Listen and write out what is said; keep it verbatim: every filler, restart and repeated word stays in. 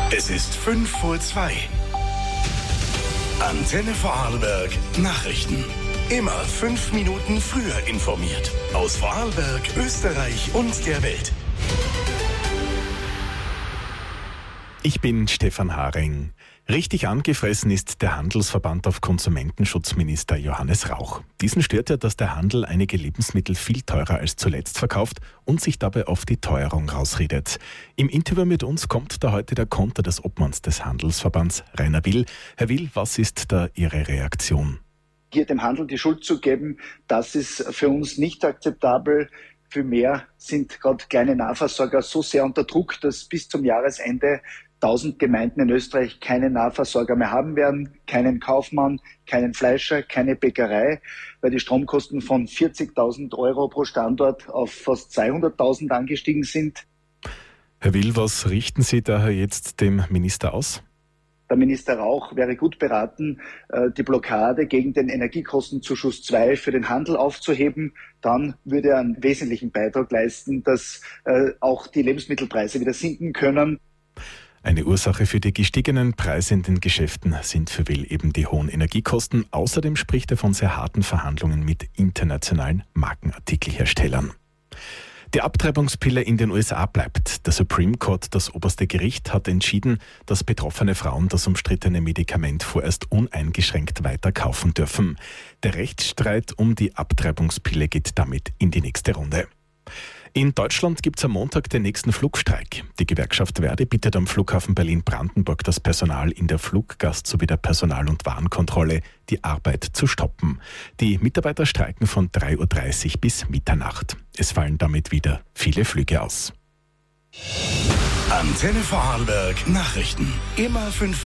Es ist fünf vor zwei. Antenne Vorarlberg Nachrichten. Immer fünf Minuten früher informiert. Aus Vorarlberg, Österreich und der Welt. Ich bin Stefan Haring. Richtig angefressen ist der Handelsverband auf Konsumentenschutzminister Johannes Rauch. Diesen stört ja, dass der Handel einige Lebensmittel viel teurer als zuletzt verkauft und sich dabei auf die Teuerung rausredet. Im Interview mit uns kommt da heute der Konter des Obmanns des Handelsverbands, Rainer Will. Herr Will, was ist da Ihre Reaktion? Hier dem Handel die Schuld zu geben, das ist für uns nicht akzeptabel. Vielmehr sind gerade kleine Nahversorger so sehr unter Druck, dass bis zum Jahresende tausend Gemeinden in Österreich keinen Nahversorger mehr haben werden, keinen Kaufmann, keinen Fleischer, keine Bäckerei, weil die Stromkosten von vierzigtausend Euro pro Standort auf fast zweihunderttausend angestiegen sind. Herr Will, was richten Sie daher jetzt dem Minister aus? Der Minister Rauch wäre gut beraten, die Blockade gegen den Energiekostenzuschuss zwei für den Handel aufzuheben. Dann würde er einen wesentlichen Beitrag leisten, dass auch die Lebensmittelpreise wieder sinken können. Eine Ursache für die gestiegenen Preise in den Geschäften sind für Will eben die hohen Energiekosten. Außerdem spricht er von sehr harten Verhandlungen mit internationalen Markenartikelherstellern. Die Abtreibungspille in den U S A bleibt. Der Supreme Court, das oberste Gericht, hat entschieden, dass betroffene Frauen das umstrittene Medikament vorerst uneingeschränkt weiter kaufen dürfen. Der Rechtsstreit um die Abtreibungspille geht damit in die nächste Runde. In Deutschland gibt es am Montag den nächsten Flugstreik. Die Gewerkschaft Verdi bittet am Flughafen Berlin-Brandenburg das Personal in der Fluggast- sowie der Personal- und Warenkontrolle, die Arbeit zu stoppen. Die Mitarbeiter streiken von drei Uhr dreißig bis Mitternacht. Es fallen damit wieder viele Flüge aus. Antenne Vorarlberg Nachrichten. Immer fünf